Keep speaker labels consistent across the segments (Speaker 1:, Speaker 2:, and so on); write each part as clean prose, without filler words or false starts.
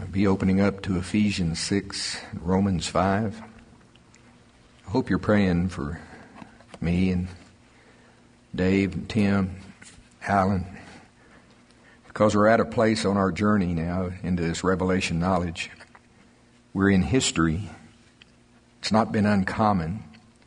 Speaker 1: be opening up to Ephesians 6, Romans 5. I hope you're praying for me and Dave and Tim, Alan, because we're at a place on our journey now into this revelation knowledge. We're in history. It's not been uncommon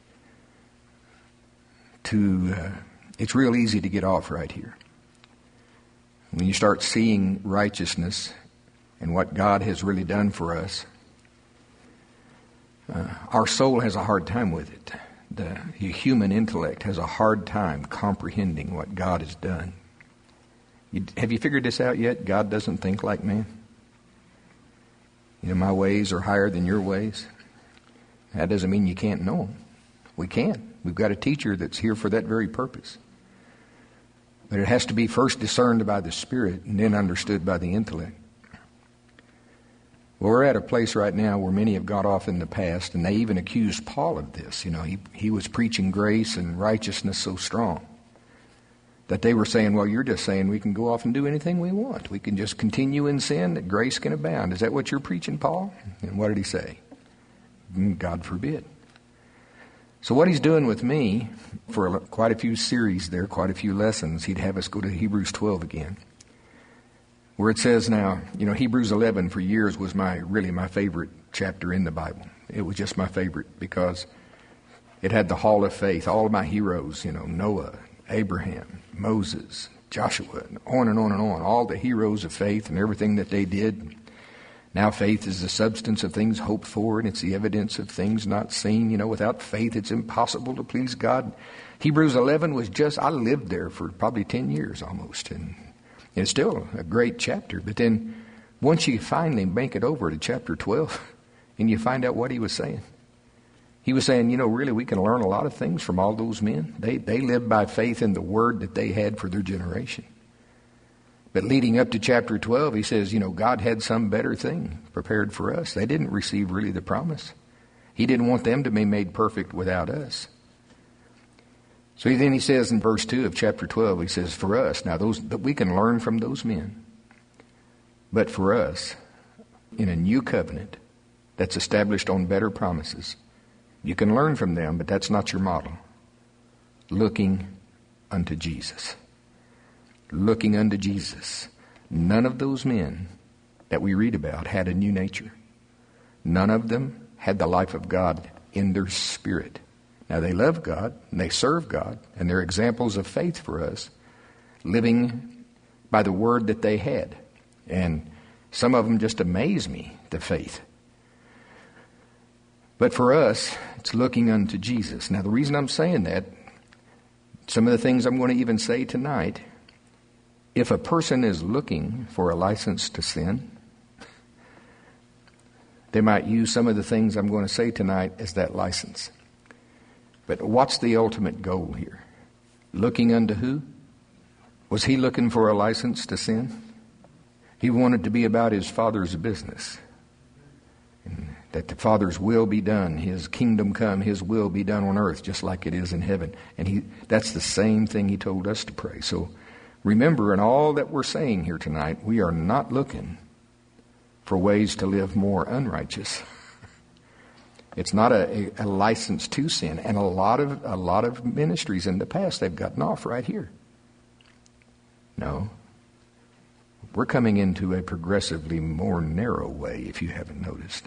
Speaker 1: it's real easy to get off right here. When you start seeing righteousness and what God has really done for us, our soul has a hard time with it. The human intellect has a hard time comprehending what God has done. Have you figured this out yet? God doesn't think like man. My ways are higher than your ways. That doesn't mean you can't know them. We can. We've got a teacher that's here for that very purpose. But it has to be first discerned by the Spirit and then understood by the intellect. Well, we're at a place right now where many have got off in the past, and they even accused Paul of this. He was preaching grace and righteousness so strong that they were saying, well, you're just saying we can go off and do anything we want. We can just continue in sin, that grace can abound. Is that what you're preaching, Paul? And what did he say? God forbid. So what he's doing with me, for quite a few series there, quite a few lessons, he'd have us go to Hebrews 12 again, where it says now, Hebrews 11 for years was my favorite chapter in the Bible. It was just my favorite because it had the hall of faith, all of my heroes, Noah, Abraham, Moses, Joshua, and on and on and on, all the heroes of faith and everything that they did. Now faith is the substance of things hoped for, and it's the evidence of things not seen. Without faith, it's impossible to please God. Hebrews 11 was I lived there for probably 10 years almost, and it's still a great chapter. But then once you finally make it over to chapter 12, and you find out what he was saying. He was saying, really we can learn a lot of things from all those men. They lived by faith in the word that they had for their generation. But leading up to chapter 12, he says, God had some better thing prepared for us. They didn't receive really the promise. He didn't want them to be made perfect without us. So then he says in verse 2 of chapter 12, he says, for us, now that we can learn from those men, but for us, in a new covenant that's established on better promises, you can learn from them, but that's not your model. Looking unto Jesus. Looking unto Jesus. None of those men that we read about had a new nature. None of them had the life of God in their spirit. Now they love God and they serve God and they're examples of faith for us, living by the word that they had. And some of them just amaze me, the faith. But for us, it's looking unto Jesus. Now the reason I'm saying that, some of the things I'm going to even say tonight, if a person is looking for a license to sin, they might use some of the things I'm going to say tonight as that license. But what's the ultimate goal here? Looking unto who? Was he looking for a license to sin? He wanted to be about his Father's business. And that the Father's will be done, his kingdom come, his will be done on earth, just like it is in heaven. And that's the same thing he told us to pray. So remember, in all that we're saying here tonight, we are not looking for ways to live more unrighteous. It's not a license to sin. And a lot of ministries in the past, they've gotten off right here. No. We're coming into a progressively more narrow way, if you haven't noticed.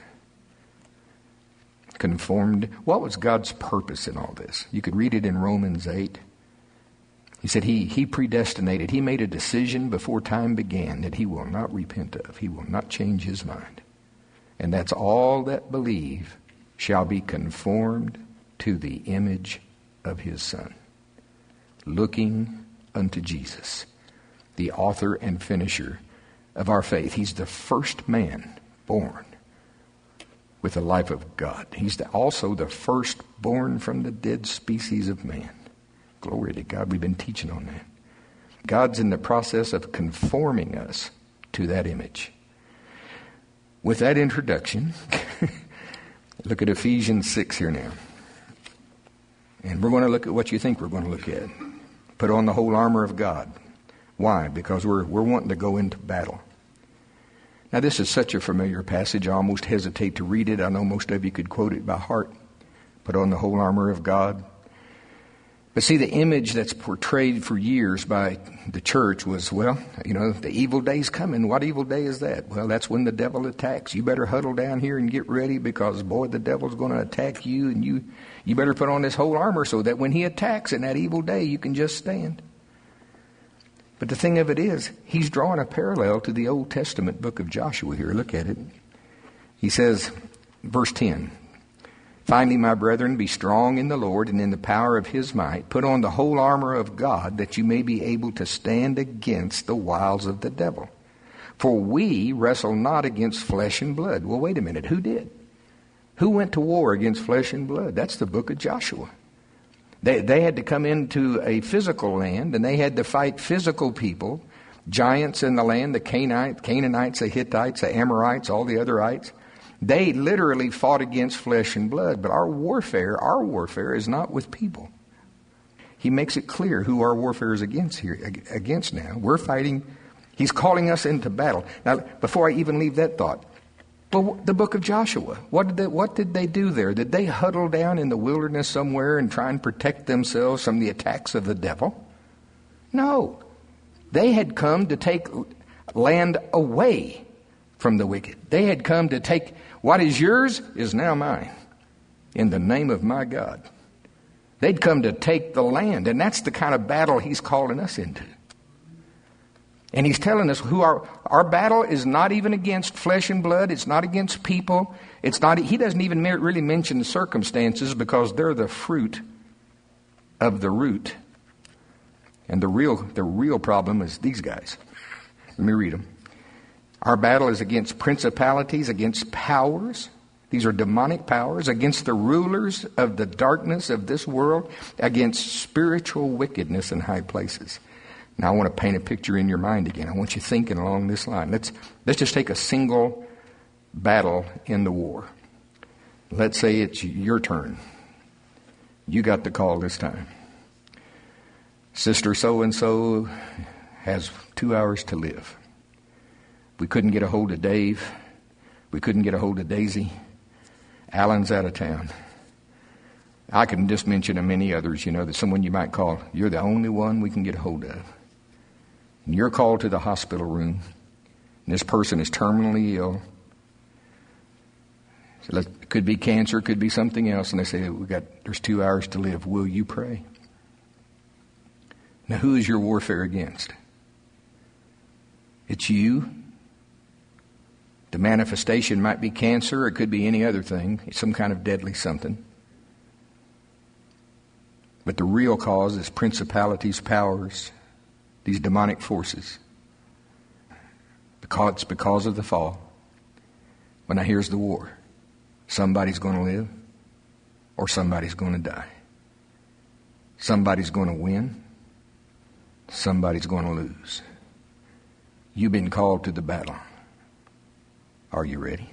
Speaker 1: Conformed. What was God's purpose in all this? You could read it in Romans 8. He said he predestinated. He made a decision before time began that he will not repent of. He will not change his mind. And that's all that believe shall be conformed to the image of his Son. Looking unto Jesus, the author and finisher of our faith. He's the first man born with the life of God. He's also the first born from the dead species of man. Glory to God. We've been teaching on that. God's in the process of conforming us to that image. With that introduction, look at Ephesians 6 here now. And we're going to look at what you think we're going to look at. Put on the whole armor of God. Why? Because we're wanting to go into battle. Now, this is such a familiar passage, I almost hesitate to read it. I know most of you could quote it by heart. Put on the whole armor of God. But see, the image that's portrayed for years by the church was, well, the evil day's coming. What evil day is that? Well, that's when the devil attacks. You better huddle down here and get ready because, boy, the devil's going to attack you, and you better put on this whole armor so that when he attacks in that evil day, you can just stand. But the thing of it is, he's drawing a parallel to the Old Testament book of Joshua here. Look at it. He says, verse 10, "Finally, my brethren, be strong in the Lord and in the power of his might. Put on the whole armor of God, that you may be able to stand against the wiles of the devil. For we wrestle not against flesh and blood." Well, wait a minute. Who did? Who went to war against flesh and blood? That's the book of Joshua. They had to come into a physical land, and they had to fight physical people, giants in the land, the Canaanites, the Hittites, the Amorites, all the otherites. They literally fought against flesh and blood, but our warfare is not with people. He makes it clear who our warfare is against now. We're fighting. He's calling us into battle. Now, before I even leave that thought, well, the book of Joshua, what did they do there? Did they huddle down in the wilderness somewhere and try and protect themselves from the attacks of the devil? No. They had come to take land away from the wicked. They had come to take what is yours is now mine in the name of my God. They'd come to take the land, and that's the kind of battle he's calling us into. And he's telling us who our battle is not even against flesh and blood. It's not against people. He doesn't even really mention circumstances because they're the fruit of the root. And the real problem is these guys. Let me read them. Our battle is against principalities, against powers. These are demonic powers, against the rulers of the darkness of this world, against spiritual wickedness in high places. Now I want to paint a picture in your mind again. I want you thinking along this line. Let's just take a single battle in the war. Let's say it's your turn. You got the call this time. Sister so-and-so has 2 hours to live. We couldn't get a hold of Dave. We couldn't get a hold of Daisy. Alan's out of town. I can just mention many others, that someone you might call. You're the only one we can get a hold of. And you're called to the hospital room. And this person is terminally ill. So it could be cancer, it could be something else. And they say, there's 2 hours to live. Will you pray? Now, who is your warfare against? It's you. The manifestation might be cancer. It could be any other thing, some kind of deadly something. But the real cause is principalities, powers, these demonic forces. It's because of the fall. But now here's the war. Somebody's going to live or somebody's going to die. Somebody's going to win. Somebody's going to lose. You've been called to the battle. Are you ready?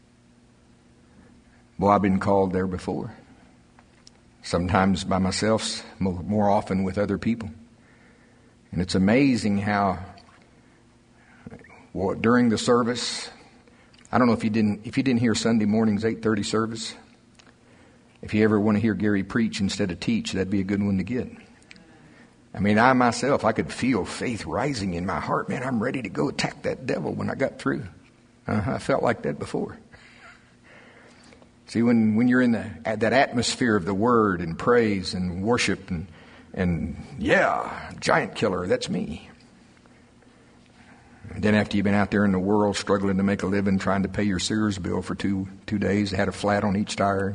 Speaker 1: Well, I've been called there before. Sometimes by myself, more often with other people. And it's amazing how during the service, I don't know if you didn't hear Sunday morning's 8:30 service. If you ever want to hear Gary preach instead of teach, that'd be a good one to get. I mean, I could feel faith rising in my heart. Man, I'm ready to go attack that devil when I got through. I felt like that before. See, when you're in that atmosphere of the Word and praise and worship and giant killer, that's me. And then after you've been out there in the world struggling to make a living, trying to pay your Sears bill for two days, had a flat on each tire.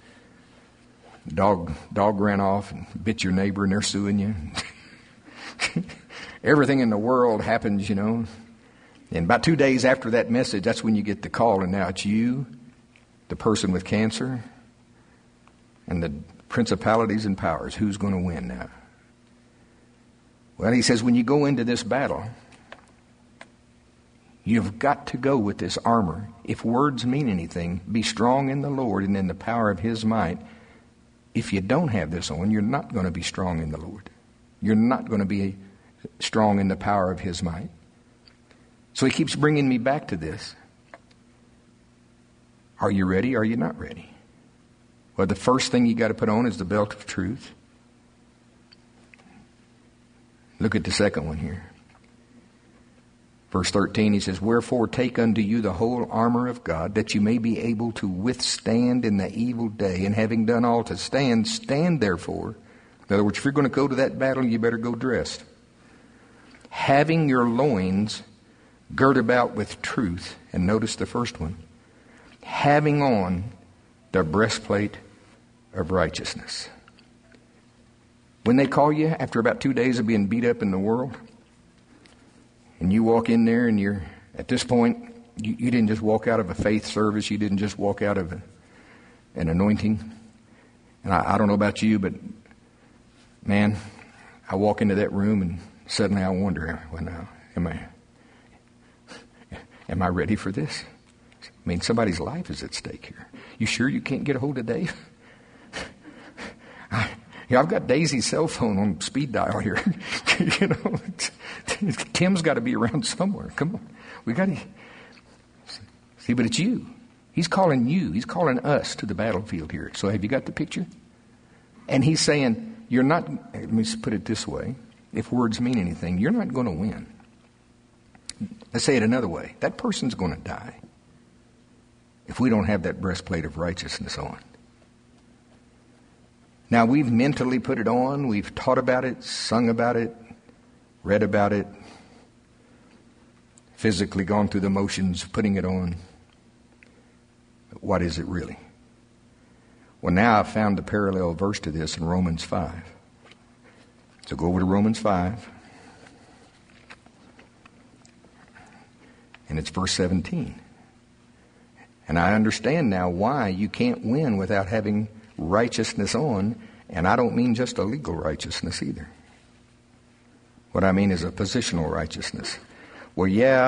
Speaker 1: Dog ran off and bit your neighbor and they're suing you. Everything in the world happens, And about 2 days after that message, that's when you get the call. And now it's you, the person with cancer, and the principalities and powers. Who's going to win now? Well, he says when you go into this battle, you've got to go with this armor. If words mean anything, be strong in the Lord and in the power of his might. If you don't have this on, you're not going to be strong in the Lord. You're not going to be strong in the power of his might. So he keeps bringing me back to this. Are you ready? Are you not ready? Well, the first thing you got to put on is the belt of truth. Look at the second one here. Verse 13, he says, wherefore take unto you the whole armor of God, that you may be able to withstand in the evil day, and having done all to stand, stand therefore. In other words, if you're going to go to that battle, you better go dressed. Having your loins girt about with truth, and notice the first one, having on the breastplate of righteousness. When they call you after about 2 days of being beat up in the world, and you walk in there and you're, at this point, you didn't just walk out of a faith service, you didn't just walk out of an anointing. And I don't know about you, but man, I walk into that room and suddenly I wonder, well, now, am I ready for this? I mean, somebody's life is at stake here. You sure you can't get a hold of Dave? I've got Daisy's cell phone on speed dial here. Tim's got to be around somewhere. Come on. We got to see, but it's you. He's calling you. He's calling us to the battlefield here. So have you got the picture? And he's saying, you're not, let me put it this way. If words mean anything, you're not going to win. Let's say it another way. That person's going to die if we don't have that breastplate of righteousness on. Now, we've mentally put it on. We've taught about it, sung about it, read about it, physically gone through the motions of putting it on. But what is it really? Well, now I've found the parallel verse to this in Romans 5. So go over to Romans 5. And it's verse 17. And I understand now why you can't win without having righteousness on, and I don't mean just a legal righteousness either. What I mean is a positional righteousness. Well,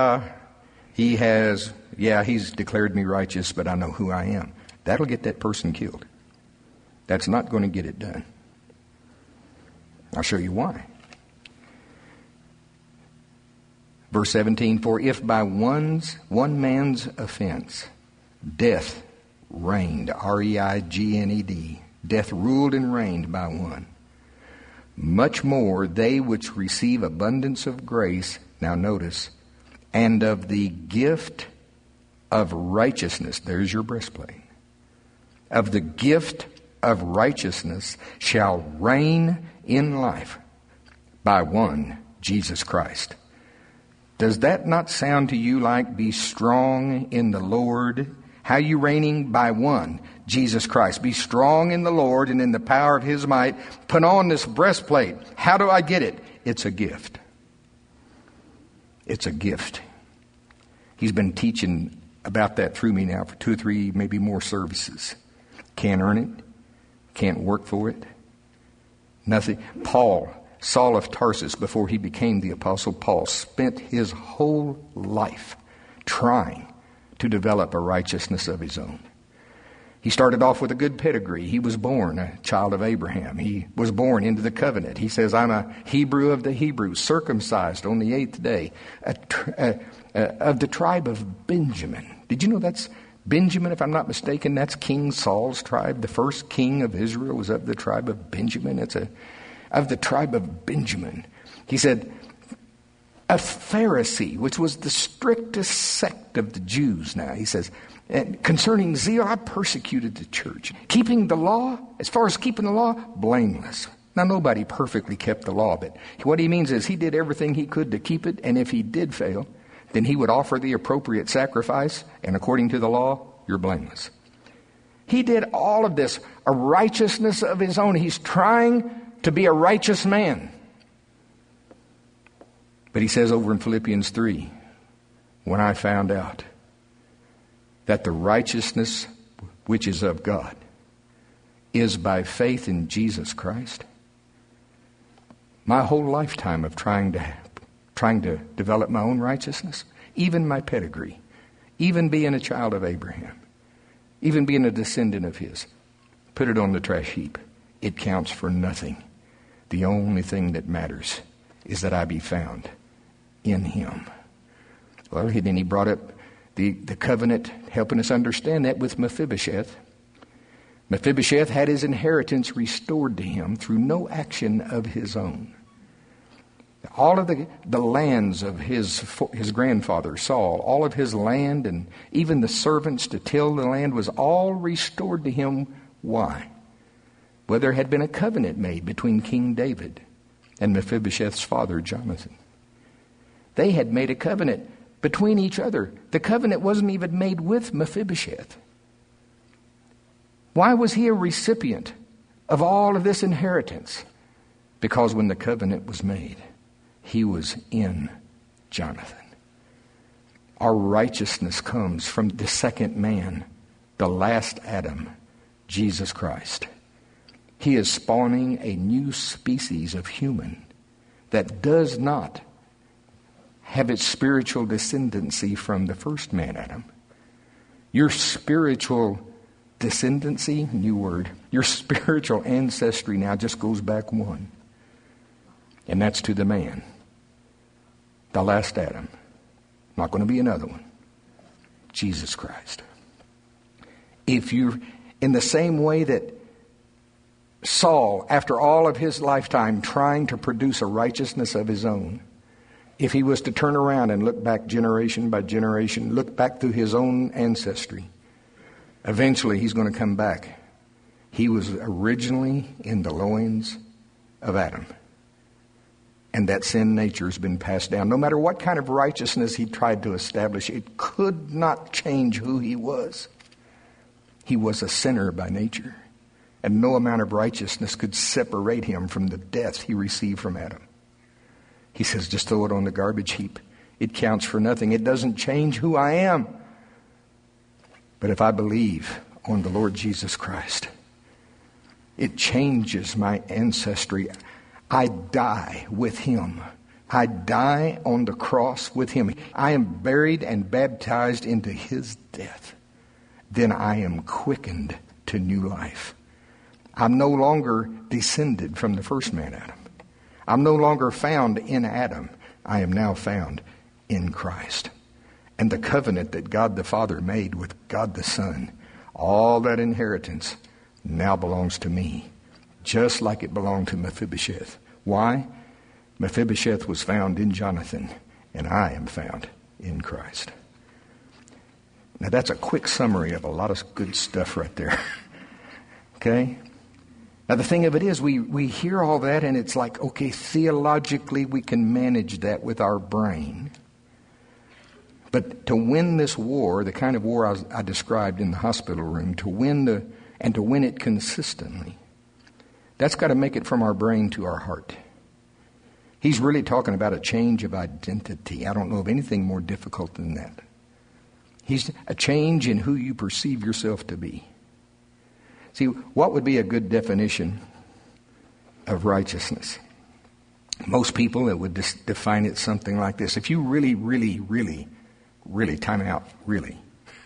Speaker 1: he's declared me righteous, but I know who I am. That'll get that person killed. That's not going to get it done. I'll show you why. Verse 17, for if by one man's offense death reigned, R-E-I-G-N-E-D, death ruled and reigned by one, much more they which receive abundance of grace, now notice, and of the gift of righteousness, there's your breastplate, of the gift of righteousness shall reign in life by one, Jesus Christ. Does that not sound to you like be strong in the Lord? How you reigning? By one, Jesus Christ. Be strong in the Lord and in the power of His might. Put on this breastplate. How do I get it? It's a gift. It's a gift. He's been teaching about that through me now for 2 or 3, maybe more services. Can't earn it. Can't work for it. Nothing. Saul of Tarsus, before he became the Apostle Paul, spent his whole life trying to develop a righteousness of his own. He started off with a good pedigree. He was born a child of Abraham. He was born into the covenant. He says, I'm a Hebrew of the Hebrews, circumcised on the 8th day, of the tribe of Benjamin. Did you know that's Benjamin, if I'm not mistaken? That's King Saul's tribe. The first king of Israel was of the tribe of Benjamin. It's of the tribe of Benjamin. He said, a Pharisee, which was the strictest sect of the Jews now. He says, concerning zeal, I persecuted the church. Keeping the law, as far as keeping the law, blameless. Now, nobody perfectly kept the law, but what he means is he did everything he could to keep it, and if he did fail, then he would offer the appropriate sacrifice, and according to the law, you're blameless. He did all of this, a righteousness of his own. He's trying to be a righteous man. But he says over in Philippians 3, when I found out that the righteousness which is of God is by faith in Jesus Christ, my whole lifetime of trying to develop my own righteousness, even my pedigree, even being a child of Abraham, even being a descendant of his, put it on the trash heap. It counts for nothing. The only thing that matters is that I be found in Him. Well, then he brought up the covenant, helping us understand that with Mephibosheth. Mephibosheth had his inheritance restored to him through no action of his own. All of the lands of his grandfather Saul, all of his land and even the servants to till the land was all restored to him. Why? Well, there had been a covenant made between King David and Mephibosheth's father Jonathan. They had made a covenant between each other. The covenant wasn't even made with Mephibosheth. Why was he a recipient of all of this inheritance? Because when the covenant was made, he was in Jonathan. Our righteousness comes from the second man, the last Adam, Jesus Christ. He is spawning a new species of human that does not have its spiritual descendancy from the first man, Adam. Your spiritual descendancy, new word, your spiritual ancestry now just goes back one. And that's to the man, the last Adam. Not going to be another one. Jesus Christ. If you're in the same way that Saul, after all of his lifetime trying to produce a righteousness of his own, if he was to turn around and look back generation by generation, look back through his own ancestry, eventually he's going to come back. He was originally in the loins of Adam. And that sin nature has been passed down. No matter what kind of righteousness he tried to establish, it could not change who he was. He was a sinner by nature. And no amount of righteousness could separate him from the death he received from Adam. He says, just throw it on the garbage heap. It counts for nothing. It doesn't change who I am. But if I believe on the Lord Jesus Christ, it changes my ancestry. I die with him. I die on the cross with him. I am buried and baptized into his death. Then I am quickened to new life. I'm no longer descended from the first man, Adam. I'm no longer found in Adam. I am now found in Christ. And the covenant that God the Father made with God the Son, all that inheritance now belongs to me, just like it belonged to Mephibosheth. Why? Mephibosheth was found in Jonathan, and I am found in Christ. Now that's a quick summary of a lot of good stuff right there. Okay? Now the thing of it is, we hear all that and it's like, okay, theologically we can manage that with our brain. But to win this war, the kind of war I described in the hospital room, to win it consistently, that's got to make it from our brain to our heart. He's really talking about a change of identity. I don't know of anything more difficult than that. He's a change in who you perceive yourself to be. See, what would be a good definition of righteousness? Most people, it would define it something like this. If you really, time out, really?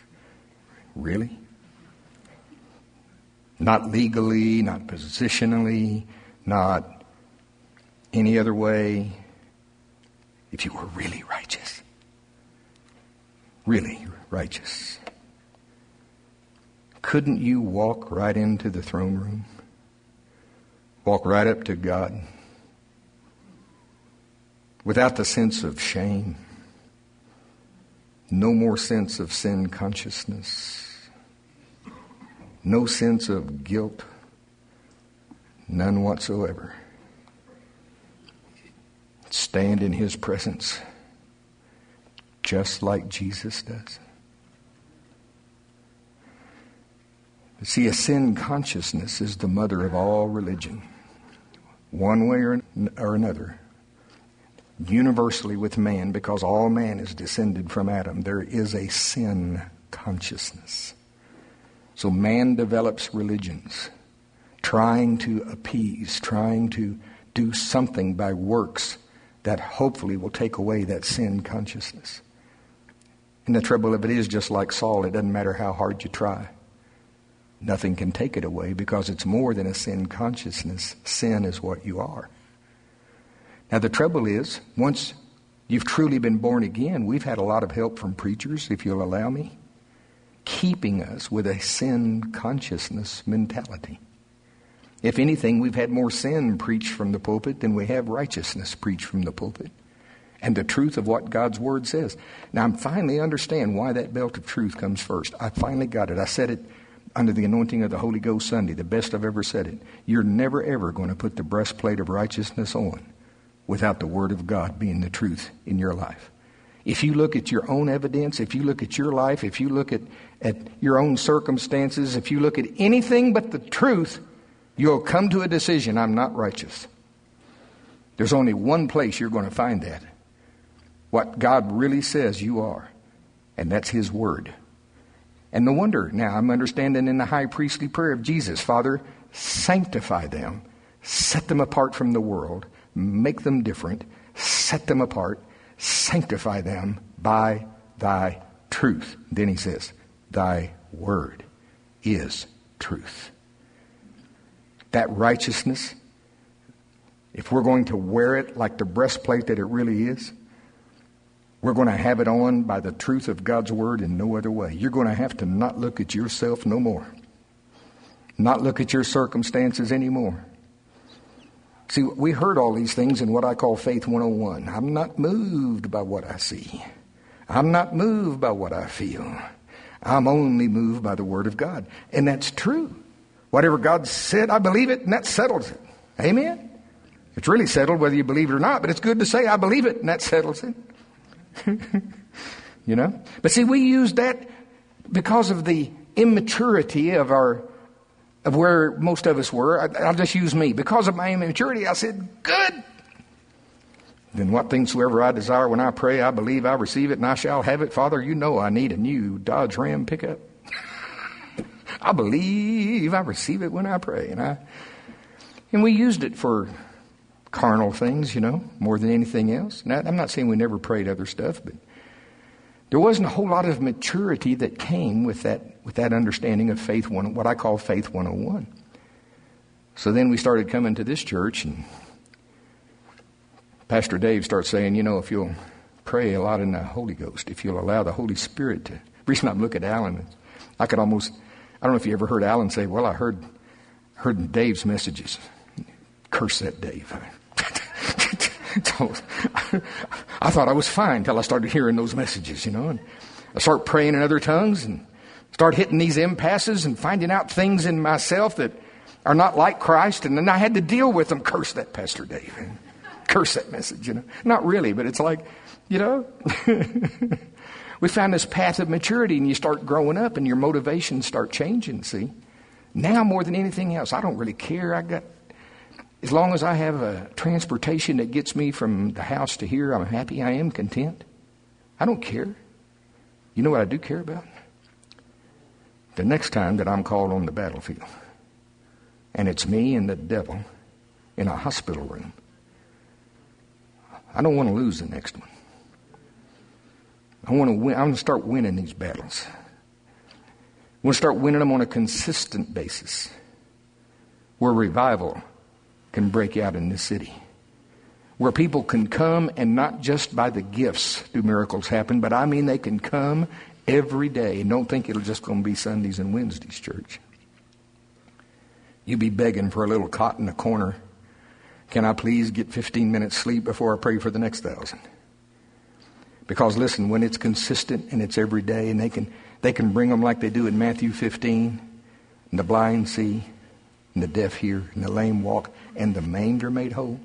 Speaker 1: Not legally, not positionally, not any other way. If you were really righteous. Really righteous. Couldn't you walk right into the throne room? Walk right up to God? Without the sense of shame? No more sense of sin consciousness? No sense of guilt? None whatsoever. Stand in his presence just like Jesus does. See, a sin consciousness is the mother of all religion. One way or another. Universally with man, because all man is descended from Adam, there is a sin consciousness. So man develops religions, trying to appease, trying to do something by works that hopefully will take away that sin consciousness. And the trouble of it is, just like Saul, it doesn't matter how hard you try. Nothing can take it away because it's more than a sin consciousness. Sin is what you are. Now the trouble is, once you've truly been born again, we've had a lot of help from preachers, if you'll allow me, keeping us with a sin consciousness mentality. If anything, we've had more sin preached from the pulpit than we have righteousness preached from the pulpit, and the truth of what God's Word says. Now, I finally understand why that belt of truth comes first. I finally got it. I said it under the anointing of the Holy Ghost Sunday, the best I've ever said it. You're never, ever going to put the breastplate of righteousness on without the Word of God being the truth in your life. If you look at your own evidence, if you look at your life, if you look at your own circumstances, if you look at anything but the truth, you'll come to a decision, I'm not righteous. There's only one place you're going to find that. What God really says you are. And that's His Word. And no wonder, now I'm understanding in the high priestly prayer of Jesus, Father, sanctify them, set them apart from the world, make them different, set them apart, sanctify them by thy truth. Then he says, thy word is truth. That righteousness, if we're going to wear it like the breastplate that it really is, we're going to have it on by the truth of God's Word in no other way. You're going to have to not look at yourself no more. Not look at your circumstances anymore. See, we heard all these things in what I call Faith 101. I'm not moved by what I see. I'm not moved by what I feel. I'm only moved by the Word of God. And that's true. Whatever God said, I believe it, and that settles it. Amen? It's really settled whether you believe it or not, but it's good to say, I believe it, and that settles it. You know? But see, we use that because of the immaturity of where most of us were. I'll just use me. Because of my immaturity, I said, good. Then what things soever I desire when I pray, I believe I receive it, and I shall have it. Father, you know I need a new Dodge Ram pickup. I believe I receive it when I pray. And we used it for carnal things, you know, more than anything else. Now, I'm not saying we never prayed other stuff, but there wasn't a whole lot of maturity that came with that understanding of faith, what I call Faith 101. So then we started coming to this church, and Pastor Dave starts saying, you know, if you'll pray a lot in the Holy Ghost, if you'll allow the Holy Spirit to... The reason I look at Alan, I don't know if you ever heard Alan say, well, I heard Dave's messages. Curse that Dave. So, I thought I was fine until I started hearing those messages, you know. And I start praying in other tongues and start hitting these impasses and finding out things in myself that are not like Christ. And then I had to deal with them. Curse that Pastor Dave. And curse that message, you know. Not really, but it's like, you know. We found this path of maturity, and you start growing up and your motivations start changing, see. Now more than anything else, I don't really care. As long as I have a transportation that gets me from the house to here, I'm happy. I am content. I don't care. You know what I do care about? The next time that I'm called on the battlefield, and it's me and the devil in a hospital room, I don't want to lose the next one. I want to win. I want to start winning these battles. I want to start winning them on a consistent basis, where revival can break out in this city, where people can come and not just by the gifts do miracles happen, but I mean they can come every day. And don't think it'll just going to be Sundays and Wednesdays, church. You be begging for a little cot in the corner. Can I please get 15 minutes sleep before I pray for the next 1,000? Because listen, when it's consistent and it's every day, and they can bring them like they do in Matthew 15, and the blind see, and the deaf hear, and the lame walk, and the maimed are made whole.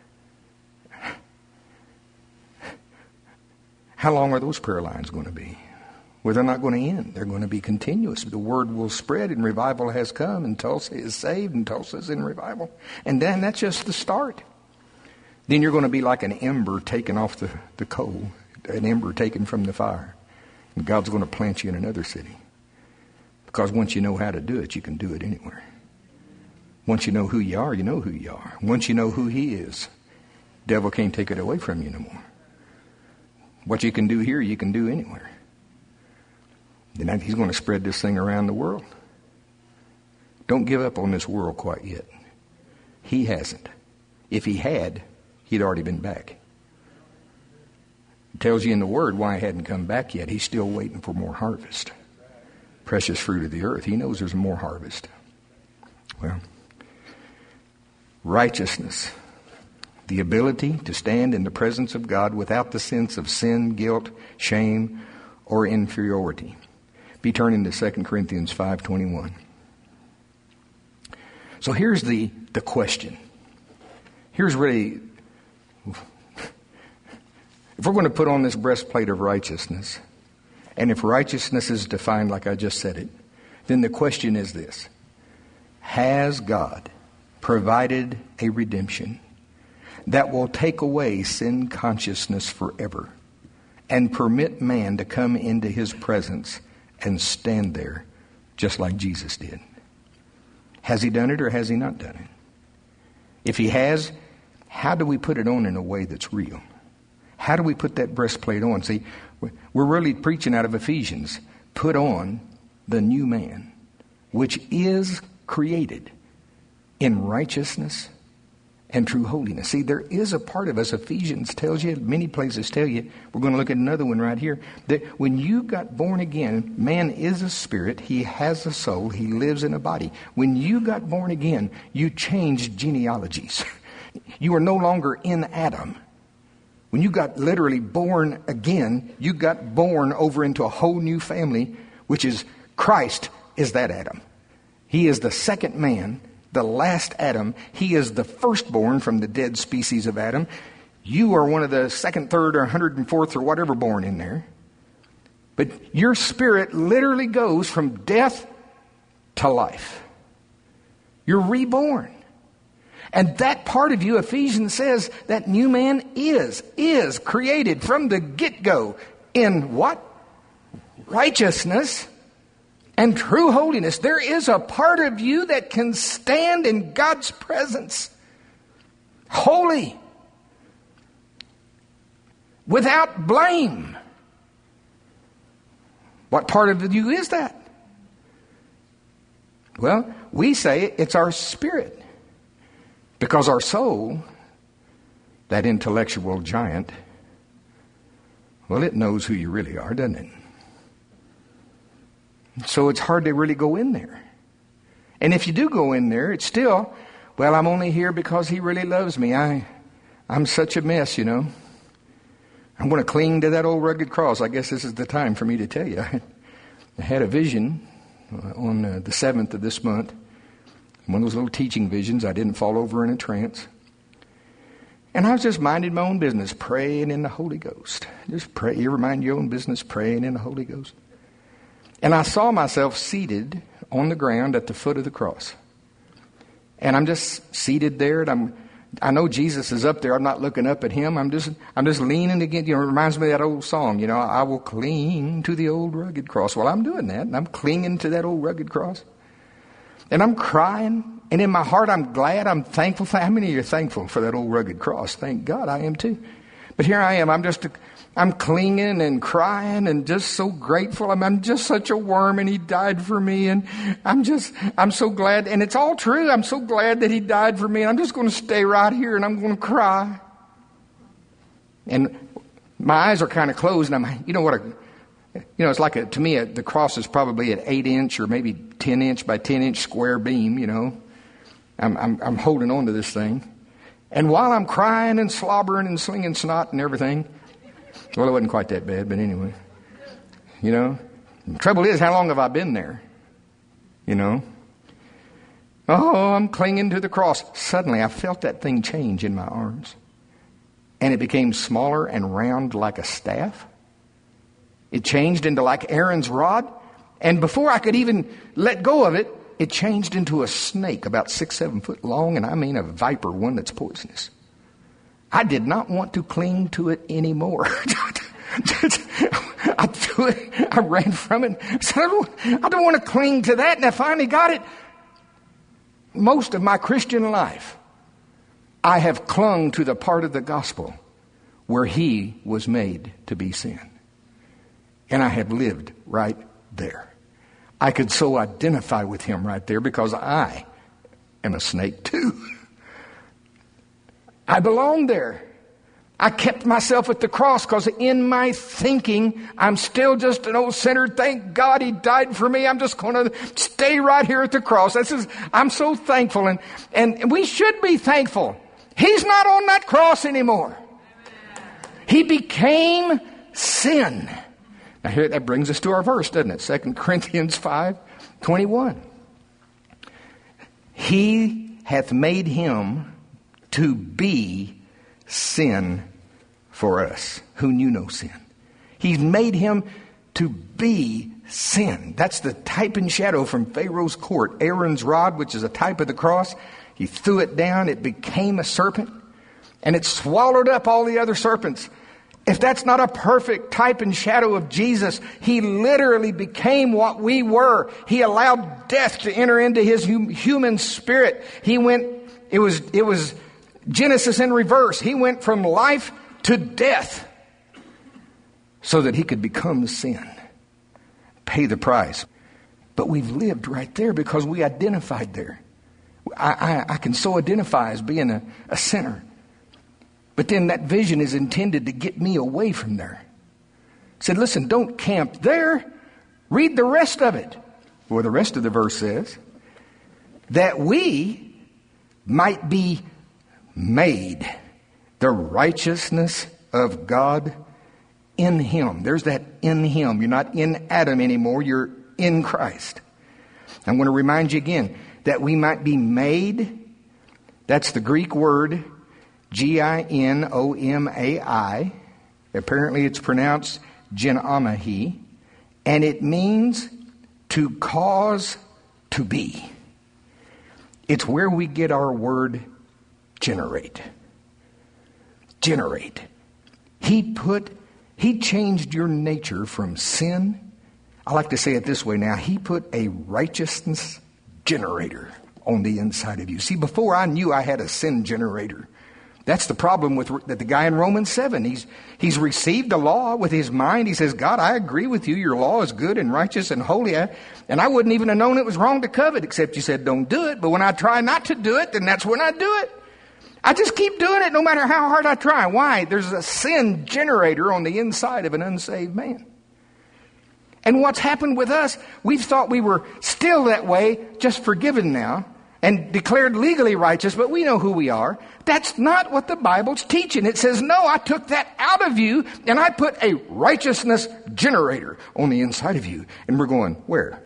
Speaker 1: How long are those prayer lines going to be? Well, they're not going to end. They're going to be continuous. The word will spread, and revival has come, and Tulsa is saved, and Tulsa is in revival. And then that's just the start. Then you're going to be like an ember taken off the coal, an ember taken from the fire. And God's going to plant you in another city. Because once you know how to do it, you can do it anywhere. Once you know who you are, you know who you are. Once you know who He is, devil can't take it away from you no more. What you can do here, you can do anywhere. Then He's going to spread this thing around the world. Don't give up on this world quite yet. He hasn't. If He had, He'd already been back. It tells you in the Word why he hadn't come back yet. He's still waiting for more harvest. Precious fruit of the earth. He knows there's more harvest. Well, righteousness. The ability to stand in the presence of God without the sense of sin, guilt, shame, or inferiority. Be turning to 2 Corinthians 5:21. So here's the question. Here's really, if we're going to put on this breastplate of righteousness, and if righteousness is defined like I just said it, then the question is this: has God provided a redemption that will take away sin consciousness forever and permit man to come into his presence and stand there just like Jesus did? Has he done it or has he not done it? If he has, how do we put it on in a way that's real? How do we put that breastplate on? See, we're really preaching out of Ephesians. Put on the new man, which is created in righteousness and true holiness. See, there is a part of us, Ephesians tells you, many places tell you, we're going to look at another one right here, that when you got born again, man is a spirit, he has a soul, he lives in a body. When you got born again, you changed genealogies. You are no longer in Adam. When you got literally born again, you got born over into a whole new family, which is Christ is that Adam. He is the second man, the last Adam. He is the firstborn from the dead species of Adam. You are one of the second, third, or 104th or whatever born in there. But your spirit literally goes from death to life. You're reborn. And that part of you, Ephesians says, that new man is created from the get-go in what? Righteousness and true holiness. There is a part of you that can stand in God's presence, holy, without blame. What part of you is that? Well, we say it's our spirit. Because our soul, that intellectual giant, well, it knows who you really are, doesn't it? So it's hard to really go in there. And if you do go in there, it's still, well, I'm only here because he really loves me. I'm such a mess, you know. I'm going to cling to that old rugged cross. I guess this is the time for me to tell you. I had a vision on the 7th of this month. One of those little teaching visions. I didn't fall over in a trance. And I was just minding my own business, praying in the Holy Ghost. Just pray. You ever mind your own business, praying in the Holy Ghost? And I saw myself seated on the ground at the foot of the cross. And I'm just seated there, and I know Jesus is up there. I'm not looking up at him. I'm just leaning against, you know, it reminds me of that old song, you know, I will cling to the old rugged cross. Well, I'm doing that, and I'm clinging to that old rugged cross. And I'm crying, and in my heart I'm glad, I'm thankful. How many of you are thankful for that old rugged cross? Thank God, I am too. But here I am, I'm clinging and crying and just so grateful. I'm just such a worm, and he died for me, and I'm so glad, and it's all true. I'm so glad that he died for me, and I'm just going to stay right here, and I'm going to cry. And my eyes are kind of closed, and it's like to me, the cross is probably an 8-inch or maybe 10-inch by 10-inch square beam, you know. I'm holding on to this thing. And while I'm crying and slobbering and slinging snot and everything, well, it wasn't quite that bad, but anyway, you know. The trouble is, how long have I been there? You know. Oh, I'm clinging to the cross. Suddenly, I felt that thing change in my arms. And it became smaller and round like a staff. It changed into like Aaron's rod. And before I could even let go of it, it changed into a snake about 6-7 foot long. And I mean a viper, one that's poisonous. I did not want to cling to it anymore. I threw it. I ran from it. I said, I don't want to cling to that. And I finally got it. Most of my Christian life, I have clung to the part of the gospel where he was made to be sin. And I have lived right there. I could so identify with him right there because I am a snake too. I belong there. I kept myself at the cross because in my thinking, I'm still just an old sinner. Thank God He died for me. I'm just going to stay right here at the cross. I'm so thankful. And we should be thankful. He's not on that cross anymore. He became sin. Now here, that brings us to our verse, doesn't it? 2 Corinthians 5:21. He hath made Him to be sin for us who knew no sin. He's made Him to be sin. That's the type and shadow from Pharaoh's court. Aaron's rod, which is a type of the cross, he threw it down. It became a serpent, and it swallowed up all the other serpents. If that's not a perfect type and shadow of Jesus, He literally became what we were. He allowed death to enter into His human spirit. It was Genesis in reverse. He went from life to death so that He could become sin, pay the price. But we've lived right there because we identified there. I can so identify as being a sinner. But then that vision is intended to get me away from there. Said, listen, don't camp there. Read the rest of it. Well, the rest of the verse says, that we might be made the righteousness of God in Him. There's that in Him. You're not in Adam anymore. You're in Christ. I'm going to remind you again that we might be made. That's the Greek word Ginomai. Apparently it's pronounced genomai. And it means to cause to be. It's where we get our word generate. Generate. He changed your nature from sin. I like to say it this way now. He put a righteousness generator on the inside of you. See, before I knew I had a sin generator. That's the problem with the guy in Romans 7. He's received the law with his mind. He says, God, I agree with you. Your law is good and righteous and holy. And I wouldn't even have known it was wrong to covet, except you said don't do it. But when I try not to do it, then that's when I do it. I just keep doing it no matter how hard I try. Why? There's a sin generator on the inside of an unsaved man. And what's happened with us, we've thought we were still that way, just forgiven now, and declared legally righteous, but we know who we are. That's not what the Bible's teaching. It says, no, I took that out of you, and I put a righteousness generator on the inside of you. And we're going, where?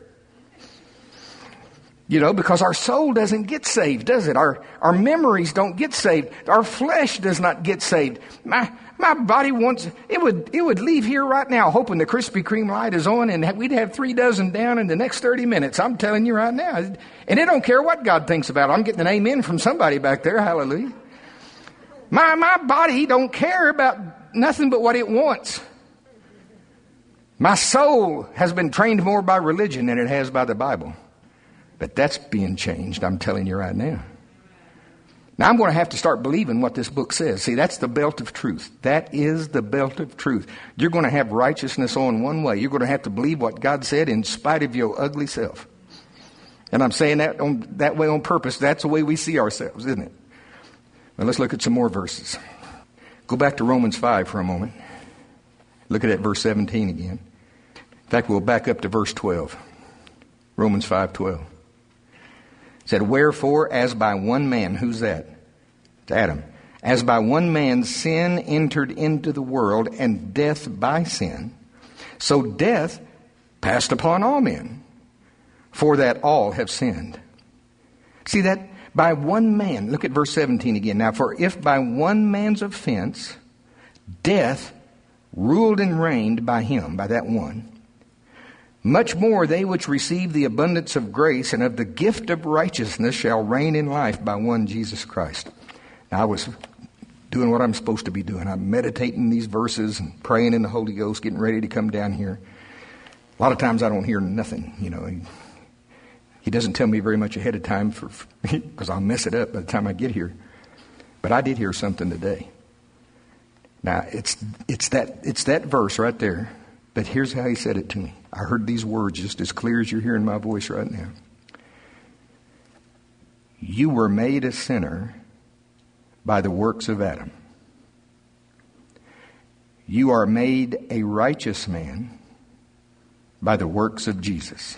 Speaker 1: Because our soul doesn't get saved, does it? Our memories don't get saved. Our flesh does not get saved. My body wants, it would leave here right now hoping the Krispy Kreme light is on and we'd have 3 dozen down in the next 30 minutes. I'm telling you right now. And it don't care what God thinks about it. I'm getting an amen from somebody back there. Hallelujah. My body don't care about nothing but what it wants. My soul has been trained more by religion than it has by the Bible. But that's being changed, I'm telling you right now. Now, I'm going to have to start believing what this book says. See, that's the belt of truth. That is the belt of truth. You're going to have righteousness on one way. You're going to have to believe what God said in spite of your ugly self. And I'm saying that way on purpose. That's the way we see ourselves, isn't it? Now, let's look at some more verses. Go back to Romans 5 for a moment. Look at that verse 17 again. In fact, we'll back up to verse 12. Romans 5:12. It said, wherefore, as by one man, who's that? It's Adam. As by one man sin entered into the world, and death by sin, so death passed upon all men, for that all have sinned. See that? By one man, look at verse 17 again. Now, for if by one man's offense, death ruled and reigned by him, by that one, much more they which receive the abundance of grace and of the gift of righteousness shall reign in life by one Jesus Christ. Now, I was doing what I'm supposed to be doing. I'm meditating these verses and praying in the Holy Ghost, getting ready to come down here. A lot of times I don't hear nothing, He doesn't tell me very much ahead of time because I'll mess it up by the time I get here. But I did hear something today. Now, it's that verse right there. But here's how he said it to me. I heard these words just as clear as you're hearing my voice right now. You were made a sinner by the works of Adam. You are made a righteous man by the works of Jesus.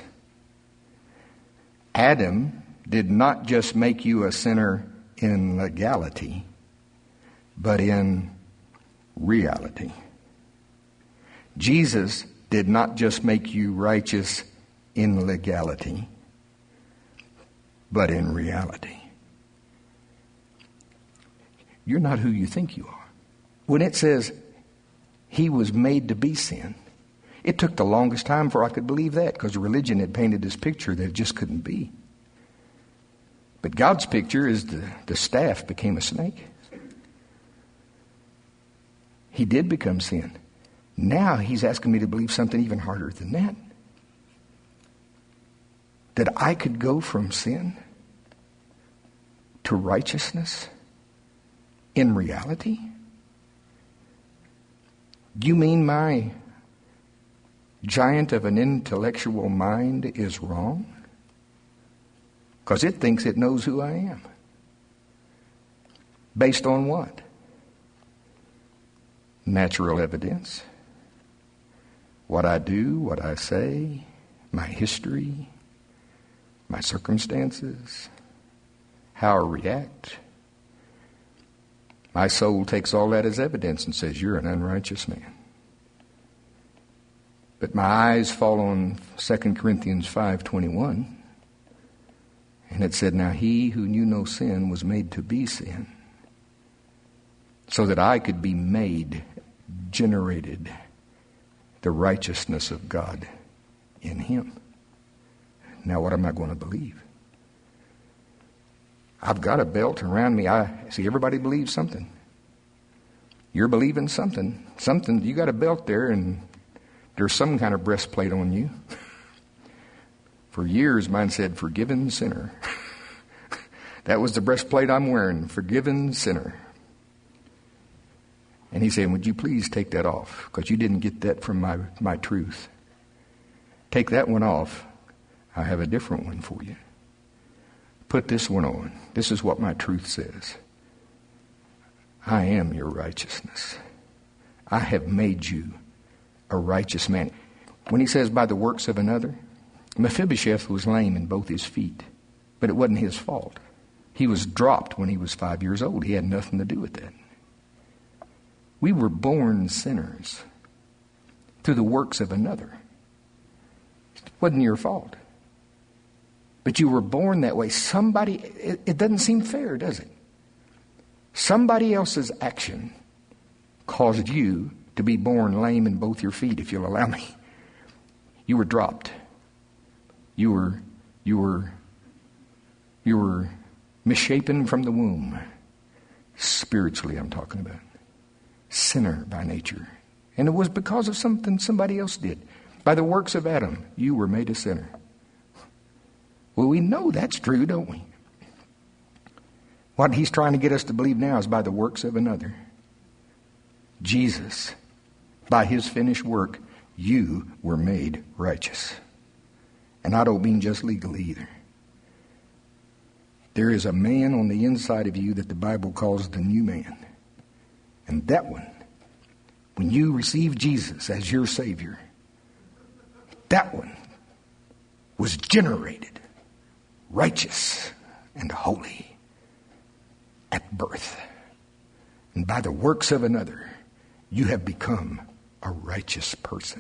Speaker 1: Adam did not just make you a sinner in legality, but in reality. Jesus did not just make you righteous in legality, but in reality. You're not who you think you are. When it says he was made to be sin, it took the longest time before I could believe that, because religion had painted this picture that it just couldn't be. But God's picture is the staff became a snake. He did become sin. Now he's asking me to believe something even harder than that. That I could go from sin to righteousness in reality? You mean my giant of an intellectual mind is wrong? Because it thinks it knows who I am. Based on what? Natural evidence. What I do, what I say, my history, my circumstances, how I react. My soul takes all that as evidence and says, you're an unrighteous man. But my eyes fall on 2 Corinthians 5:21, and it said, now he who knew no sin was made to be sin, so that I could be made, generated, the righteousness of God in him. Now what am I going to believe? I've got a belt around me. I see everybody believes something. You're believing something. Something, you got a belt there and there's some kind of breastplate on you. For years mine said, forgiven sinner. That was the breastplate I'm wearing, forgiven sinner. And he's saying, would you please take that off? Because you didn't get that from my truth. Take that one off. I have a different one for you. Put this one on. This is what my truth says. I am your righteousness. I have made you a righteous man. When he says by the works of another, Mephibosheth was lame in both his feet, but it wasn't his fault. He was dropped when he was 5 years old. He had nothing to do with that. We were born sinners through the works of another. It wasn't your fault. But you were born that way. It doesn't seem fair, does it? Somebody else's action caused you to be born lame in both your feet, if you'll allow me. You were dropped. You were misshapen from the womb. Spiritually, I'm talking about. Sinner by nature. And it was because of something somebody else did. By the works of Adam, you were made a sinner. Well, we know that's true, don't we? What he's trying to get us to believe now is by the works of another. Jesus, by his finished work, you were made righteous. And I don't mean just legally either. There is a man on the inside of you that the Bible calls the new man. And that one, when you receive Jesus as your Savior, that one was generated righteous and holy at birth. And by the works of another, you have become a righteous person.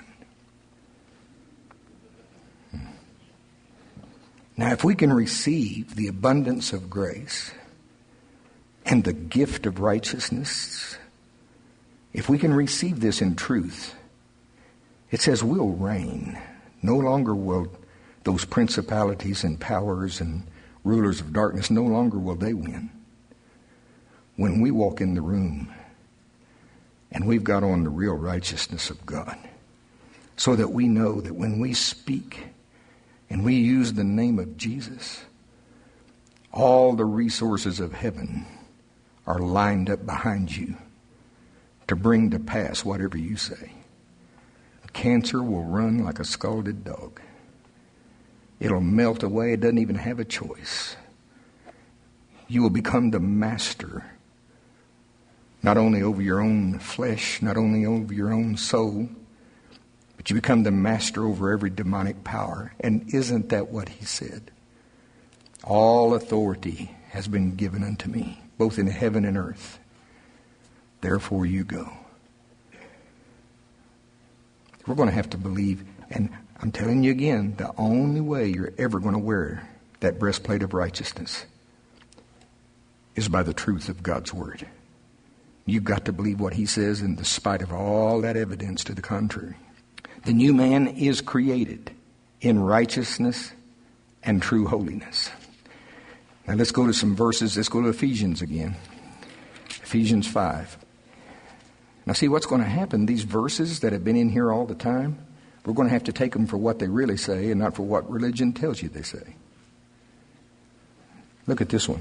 Speaker 1: Now, if we can receive the abundance of grace and the gift of righteousness, if we can receive this in truth, it says we'll reign. No longer will those principalities and powers and rulers of darkness, no longer will they win. When we walk in the room and we've got on the real righteousness of God, so that we know that when we speak and we use the name of Jesus, all the resources of heaven are lined up behind you to bring to pass whatever you say. Cancer will run like a scalded dog. It'll melt away. It doesn't even have a choice. You will become the master Not only over your own flesh, not only over your own soul, but you become the master over every demonic power. And isn't that what he said? All authority has been given unto me, both in heaven and earth. Therefore you go. We're going to have to believe, and I'm telling you again, the only way you're ever going to wear that breastplate of righteousness is by the truth of God's word. You've got to believe what he says in spite of all that evidence to the contrary. The new man is created in righteousness and true holiness. Now let's go to some verses. Let's go to Ephesians again. Ephesians 5. Now see what's going to happen. These verses that have been in here all the time, we're going to have to take them for what they really say and not for what religion tells you they say. Look at this one.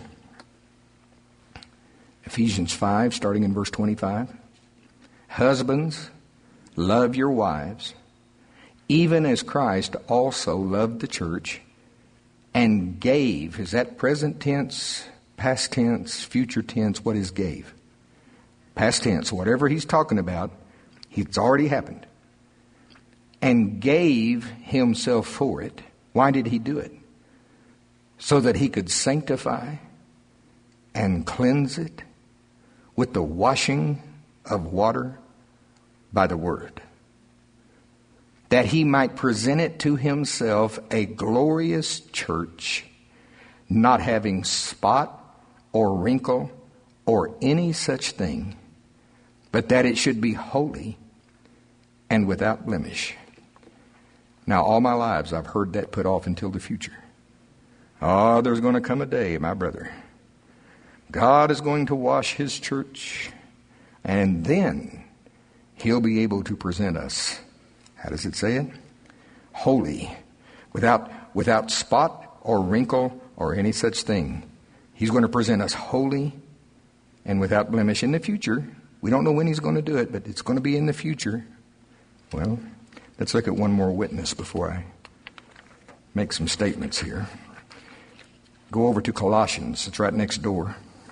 Speaker 1: Ephesians 5, starting in verse 25. Husbands, love your wives, even as Christ also loved the church and gave. Is that present tense, past tense, future tense? What is gave? Past tense. Whatever he's talking about, it's already happened. And gave himself for it. Why did he do it? So that he could sanctify and cleanse it with the washing of water by the word, that he might present it to himself a glorious church, not having spot or wrinkle or any such thing, but that it should be holy and without blemish. Now, all my lives I've heard that put off until the future. Oh, there's going to come a day, my brother. God is going to wash his church, and then he'll be able to present us, how does it say it? Holy, without spot or wrinkle or any such thing. He's going to present us holy and without blemish in the future. We don't know when he's going to do it, but it's going to be in the future. Well, let's look at one more witness before I make some statements here. Go over to Colossians. It's right next door.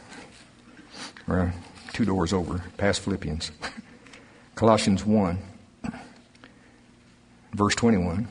Speaker 1: Or 2 doors over, past Philippians. Colossians 1, verse 21.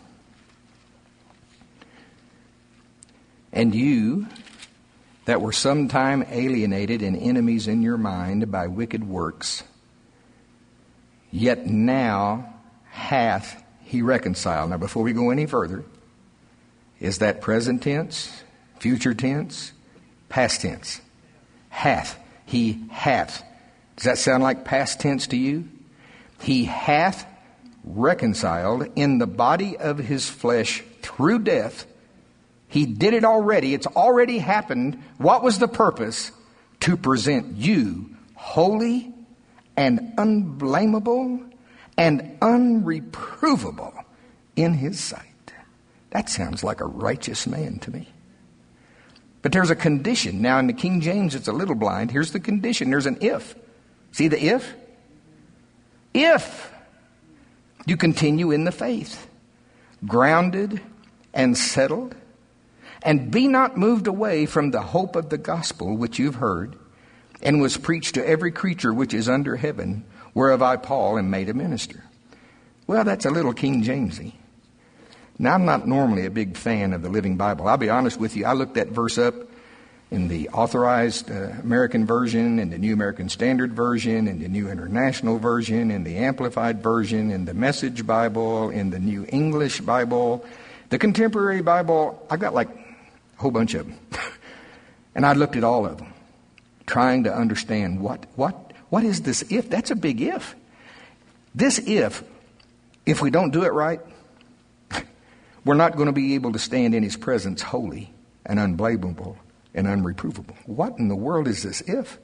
Speaker 1: And you that were sometime alienated and enemies in your mind by wicked works, yet now hath he reconciled. Now before we go any further, is that present tense, future tense, past tense? Hath. He hath. Does that sound like past tense to you? He hath reconciled in the body of his flesh through death. He did it already. It's already happened. What was the purpose? To present you holy and unblameable and unreprovable in his sight. That sounds like a righteous man to me. But there's a condition. Now in the King James it's a little blind. Here's the condition. There's an if. See the if? If you continue in the faith, grounded and settled, and be not moved away from the hope of the gospel which you've heard, and was preached to every creature which is under heaven, whereof I, Paul, am made a minister. Well, that's a little King Jamesy. Now, I'm not normally a big fan of the Living Bible. I'll be honest with you. I looked that verse up in the Authorized American Version, in the New American Standard Version, in the New International Version, in the Amplified Version, in the Message Bible, in the New English Bible, the Contemporary Bible. I got like a whole bunch of them. And I looked at all of them, trying to understand what is this if? That's a big if. This if we don't do it right, we're not going to be able to stand in his presence holy and unblameable and unreprovable. What in the world is this if?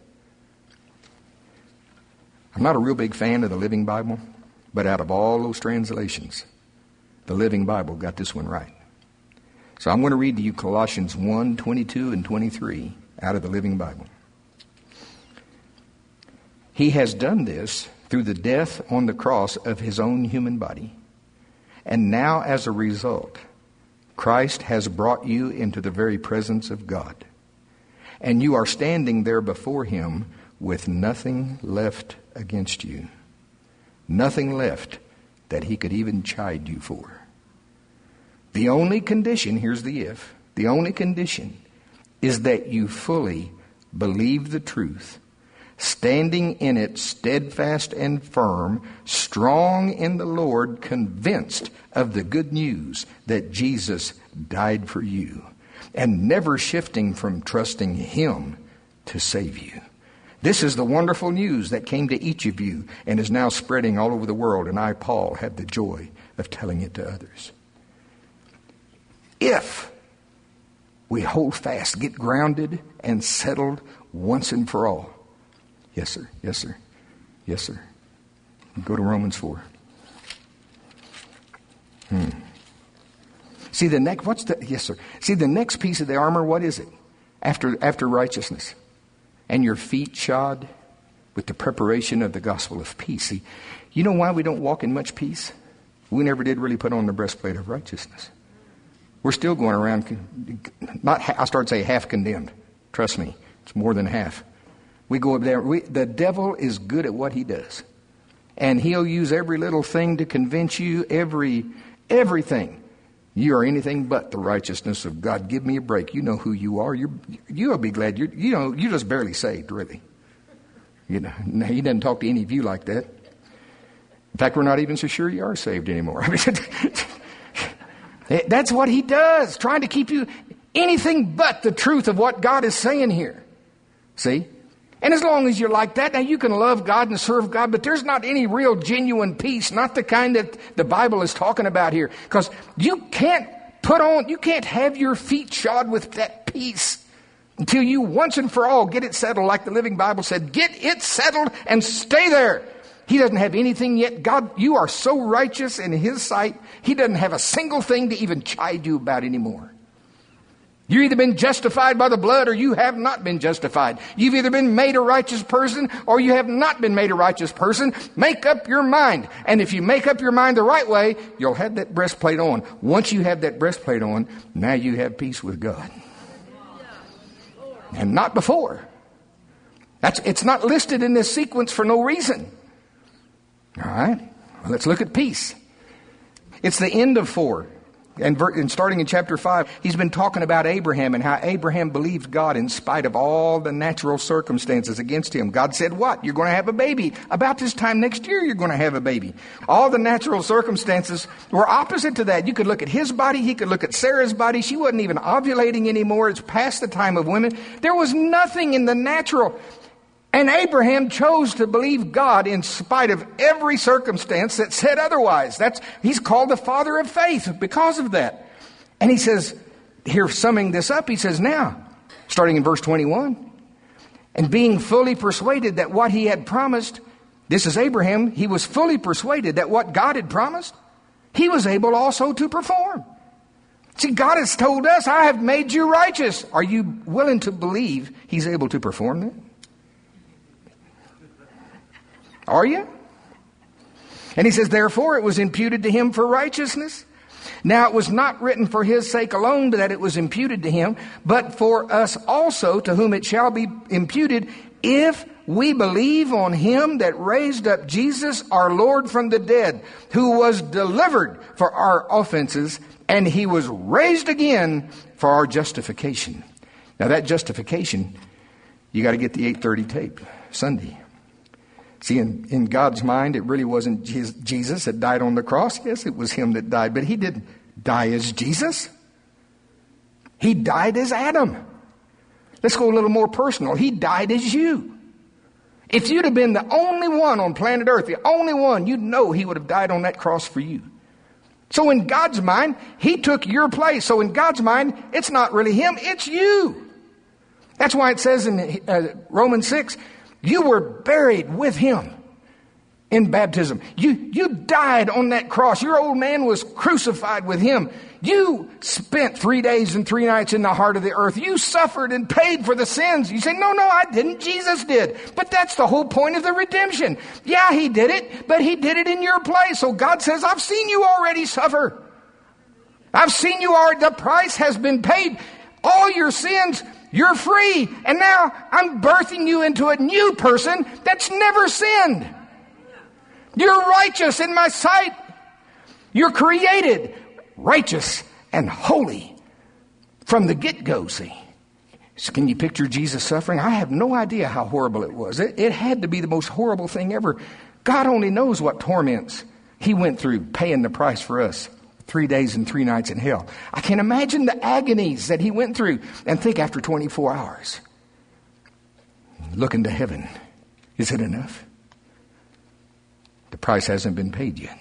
Speaker 1: I'm not a real big fan of the Living Bible, but out of all those translations, the Living Bible got this one right. So I'm going to read to you Colossians 1, 22 and 23 out of the Living Bible. He has done this through the death on the cross of his own human body. And now, as a result, Christ has brought you into the very presence of God. And you are standing there before him with nothing left against you. Nothing left that he could even chide you for. The only condition, here's the if, the only condition is that you fully believe the truth, standing in it steadfast and firm, strong in the Lord, convinced of the good news that Jesus died for you, and never shifting from trusting him to save you. This is the wonderful news that came to each of you and is now spreading all over the world, and I, Paul, have the joy of telling it to others. If we hold fast, get grounded and settled once and for all. Yes, sir. Yes, sir. Yes, sir. Go to Romans 4. See the next, yes, sir. See the next piece of the armor, what is it? After righteousness. And your feet shod with the preparation of the gospel of peace. See, you know why we don't walk in much peace? We never did really put on the breastplate of righteousness. We're still going around, I start to say half condemned. Trust me, it's more than half. We go up there. The devil is good at what he does. And he'll use every little thing to convince you, everything. You are anything but the righteousness of God. Give me a break. You know who you are. You'll be glad. You're just barely saved, really. You know, he doesn't talk to any of you like that. In fact, we're not even so sure you are saved anymore. That's what he does, trying to keep you anything but the truth of what God is saying here. See? And as long as you're like that, now you can love God and serve God, but there's not any real genuine peace, not the kind that the Bible is talking about here. Because you can't have your feet shod with that peace until you once and for all get it settled, like the Living Bible said, get it settled and stay there. He doesn't have anything yet. God, you are so righteous in his sight, he doesn't have a single thing to even chide you about anymore. You've either been justified by the blood or you have not been justified. You've either been made a righteous person or you have not been made a righteous person. Make up your mind. And if you make up your mind the right way, you'll have that breastplate on. Once you have that breastplate on, now you have peace with God. And not before. It's not listed in this sequence for no reason. All right? Well, let's look at peace. It's the end of 4. And starting in chapter 5, he's been talking about Abraham and how Abraham believed God in spite of all the natural circumstances against him. God said, what? You're going to have a baby. About this time next year, you're going to have a baby. All the natural circumstances were opposite to that. You could look at his body. He could look at Sarah's body. She wasn't even ovulating anymore. It's past the time of women. There was nothing in the natural. And Abraham chose to believe God in spite of every circumstance that said otherwise. He's called the father of faith because of that. And he says, here summing this up, he says, now, starting in verse 21, and being fully persuaded that what he had promised, this is Abraham, he was fully persuaded that what God had promised, he was able also to perform. See, God has told us, I have made you righteous. Are you willing to believe he's able to perform that? Are you? And he says, therefore it was imputed to him for righteousness. Now it was not written for his sake alone that it was imputed to him, but for us also, to whom it shall be imputed, if we believe on him that raised up Jesus our Lord from the dead, who was delivered for our offenses, and he was raised again for our justification. Now that justification, you got to get the 8:30 tape Sunday. See, in God's mind, it really wasn't Jesus that died on the cross. Yes, it was him that died, but he didn't die as Jesus. He died as Adam. Let's go a little more personal. He died as you. If you'd have been the only one on planet Earth, the only one, you'd know he would have died on that cross for you. So in God's mind, he took your place. So in God's mind, it's not really him, it's you. That's why it says in Romans 6, you were buried with him in baptism. You died on that cross. Your old man was crucified with him. You spent 3 days and 3 nights in the heart of the earth. You suffered and paid for the sins. You say, no, I didn't. Jesus did. But that's the whole point of the redemption. Yeah, he did it, but he did it in your place. So God says, I've seen you already suffer. I've seen you already. The price has been paid. All your sins, You're free. And now I'm birthing you into a new person that's never sinned. You're righteous in my sight. You're created righteous and holy from the get-go, see. So can you picture Jesus suffering? I have no idea how horrible it was. It had to be the most horrible thing ever. God only knows what torments he went through paying the price for us. 3 days and 3 nights in hell. I can imagine the agonies that he went through, and think after 24 hours, looking to heaven, is it enough? The price hasn't been paid yet.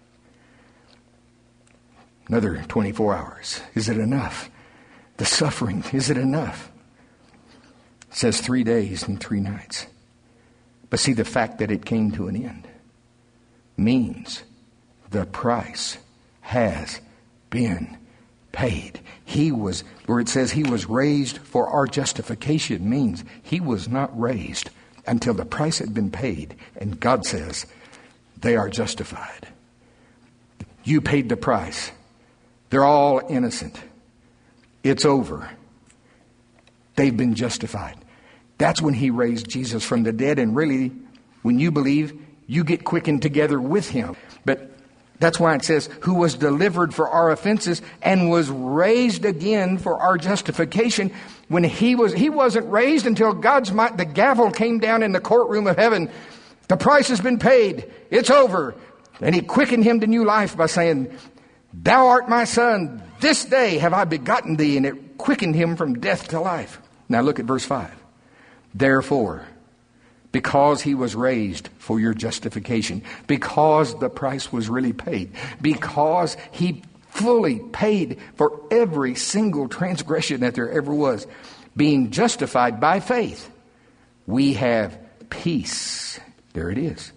Speaker 1: Another 24 hours. Is it enough? The suffering, is it enough? It says 3 days and 3 nights. But see, the fact that it came to an end means the price has been paid. He was, where it says he was raised for our justification, means he was not raised until the price had been paid. And God says they are justified. You paid the price. They're all innocent. It's over. They've been justified. That's when he raised Jesus from the dead. And really, when you believe, you get quickened together with him. But that's why it says, who was delivered for our offenses and was raised again for our justification. When he wasn't raised until the gavel came down in the courtroom of heaven. The price has been paid. It's over. And he quickened him to new life by saying, thou art my son. This day have I begotten thee. And it quickened him from death to life. Now look at verse 5. Therefore, because he was raised for your justification, because the price was really paid, because he fully paid for every single transgression that there ever was, being justified by faith, we have peace. There it is.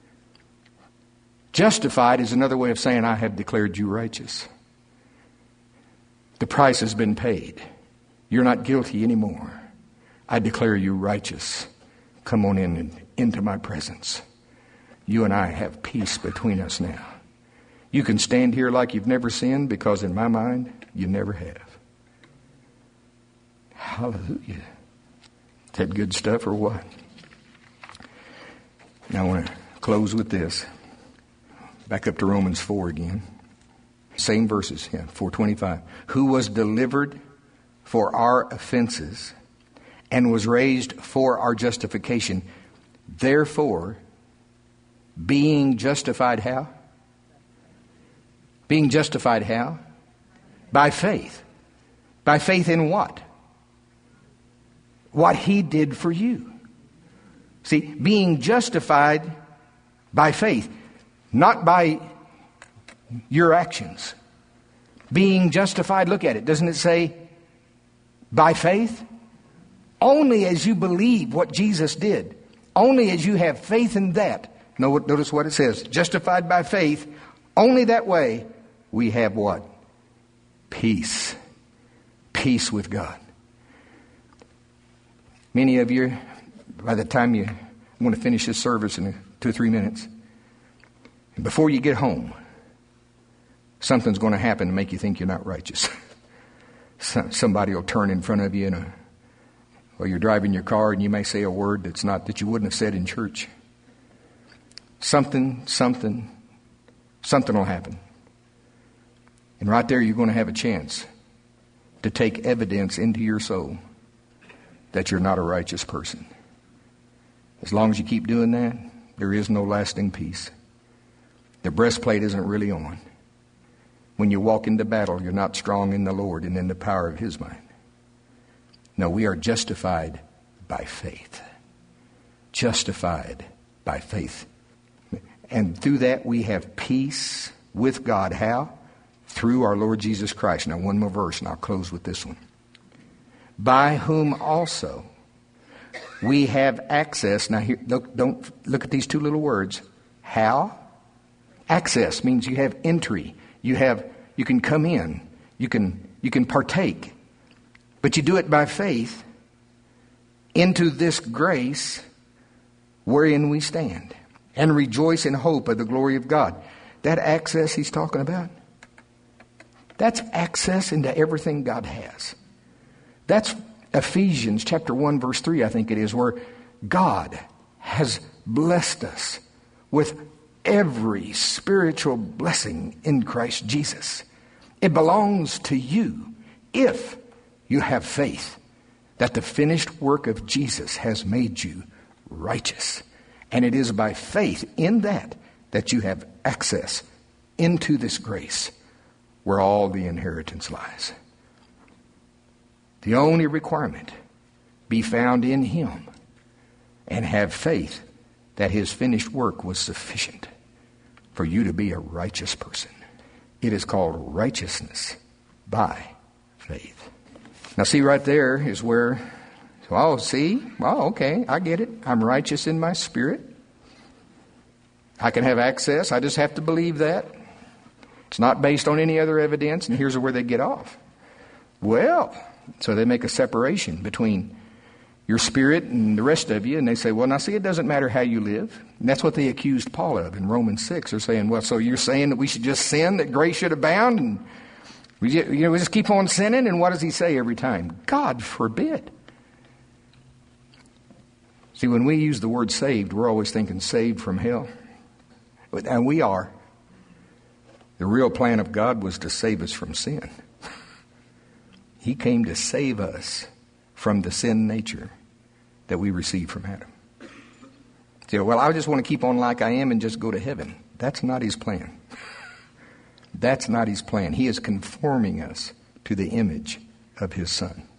Speaker 1: Justified is another way of saying, I have declared you righteous. The price has been paid. You're not guilty anymore. I declare you righteous. Come on in and into my presence. You and I have peace between us now. You can stand here like you've never sinned, because in my mind, you never have. Hallelujah. Is that good stuff or what? Now I want to close with this. Back up to Romans 4 again. Same verses, 4:25. Who was delivered for our offenses and was raised for our justification. Therefore, being justified how? Being justified how? By faith. By faith in what? What he did for you. See, being justified by faith, not by your actions. Being justified, look at it. Doesn't it say by faith? Only as you believe what Jesus did. Only as you have faith in that. Notice what it says. Justified by faith. Only that way we have what? Peace. Peace with God. Many of you, by the time you want to finish this service in 2 or 3 minutes, before you get home, something's going to happen to make you think you're not righteous. Somebody will turn in front of you while you're driving your car, and you may say a word that you wouldn't have said in church. Something will happen. And right there, you're going to have a chance to take evidence into your soul that you're not a righteous person. As long as you keep doing that, there is no lasting peace. The breastplate isn't really on. When you walk into battle, you're not strong in the Lord and in the power of his might. No, we are justified by faith. Justified by faith. And through that we have peace with God. How? Through our Lord Jesus Christ. Now one more verse and I'll close with this one. By whom also we have access. Now here, don't look at these 2 little words. How? Access means you have entry. You can come in. You can partake. But you do it by faith into this grace wherein we stand and rejoice in hope of the glory of God. That access he's talking about, that's access into everything God has. That's Ephesians chapter 1, verse 3, I think it is, where God has blessed us with every spiritual blessing in Christ Jesus. It belongs to you if you have faith that the finished work of Jesus has made you righteous. And it is by faith in that you have access into this grace where all the inheritance lies. The only requirement, be found in Him and have faith that His finished work was sufficient for you to be a righteous person. It is called righteousness by faith. Now see, right there is where, okay, I get it. I'm righteous in my spirit. I can have access. I just have to believe that. It's not based on any other evidence, and here's where they get off. Well, so they make a separation between your spirit and the rest of you, and they say, well, now see, it doesn't matter how you live. And that's what they accused Paul of in Romans 6. They're saying, well, so you're saying that we should just sin, that grace should abound, and we just keep on sinning? And what does he say every time? God forbid. See, when we use the word saved, we're always thinking saved from hell. And we are. The real plan of God was to save us from sin. He came to save us from the sin nature that we received from Adam. So, well, I just want to keep on like I am and just go to heaven. That's not His plan. That's not His plan. He is conforming us to the image of His Son.